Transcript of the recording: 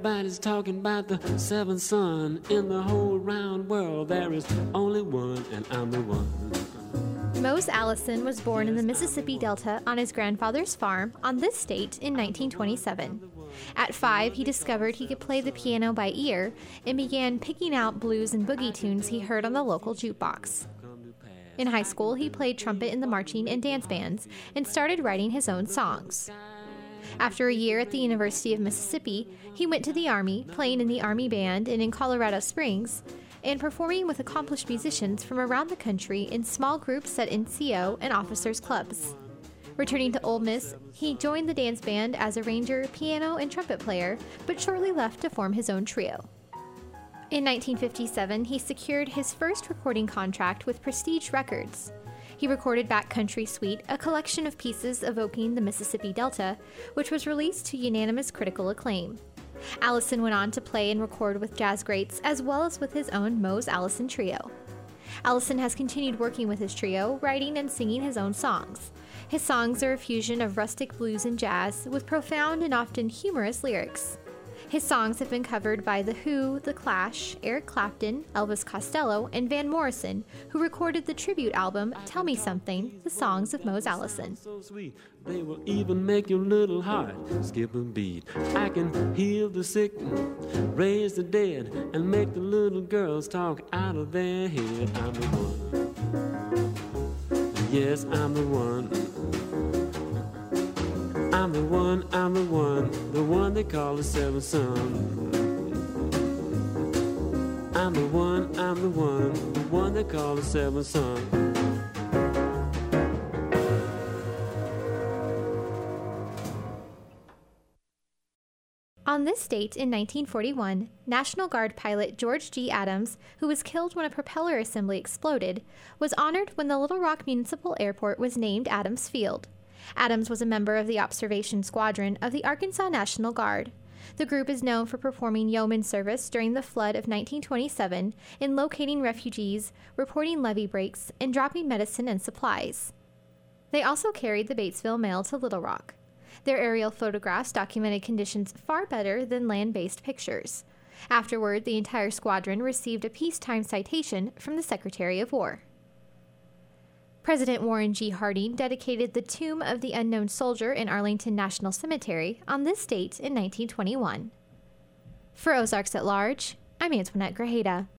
Everybody's talking about the seventh son. In the whole round world there is only one, and I'm the one. Mose Allison was born in the Mississippi Delta on his grandfather's farm on this state in 1927. At 5, he discovered he could play the piano by ear and began picking out blues and boogie tunes he heard on the local jukebox. In high school, he played trumpet in the marching and dance bands and started writing his own songs. After a year at the University of Mississippi, he went to the Army, playing in the Army Band and in Colorado Springs, and performing with accomplished musicians from around the country in small groups at NCO and officers' clubs. Returning to Ole Miss, he joined the dance band as arranger, piano, and trumpet player, but shortly left to form his own trio. In 1957, he secured his first recording contract with Prestige Records. He recorded Backcountry Suite, a collection of pieces evoking the Mississippi Delta, which was released to unanimous critical acclaim. Allison went on to play and record with jazz greats as well as with his own Mose Allison Trio. Allison has continued working with his trio, writing and singing his own songs. His songs are a fusion of rustic blues and jazz with profound and often humorous lyrics. His songs have been covered by The Who, The Clash, Eric Clapton, Elvis Costello, and Van Morrison, who recorded the tribute album Tell Me Something, the songs of Mose Allison. So sweet, they will even make your little heart skip a beat. I can heal the sick, raise the dead, and make the little girls talk out of their head. I'm the one. Yes, I'm the one. I'm the one they call the seventh son. I'm the one they call the seventh son. On this date in 1941, National Guard pilot George G. Adams, who was killed when a propeller assembly exploded, was honored when the Little Rock Municipal Airport was named Adams Field. Adams was a member of the Observation Squadron of the Arkansas National Guard. The group is known for performing yeoman service during the flood of 1927 in locating refugees, reporting levee breaks, and dropping medicine and supplies. They also carried the Batesville Mail to Little Rock. Their aerial photographs documented conditions far better than land-based pictures. Afterward, the entire squadron received a peacetime citation from the Secretary of War. President Warren G. Harding dedicated the Tomb of the Unknown Soldier in Arlington National Cemetery on this date in 1921. For Ozarks at Large, I'm Antoinette Grajeda.